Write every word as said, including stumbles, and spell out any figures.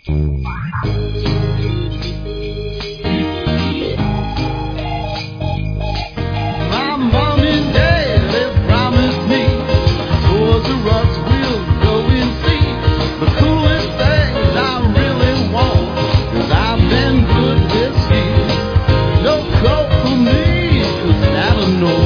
My mom and dad, they promised me Toys R Us will go and see the coolest things I really want, 'cause I've been good this year. No coat for me, 'cause Santa knows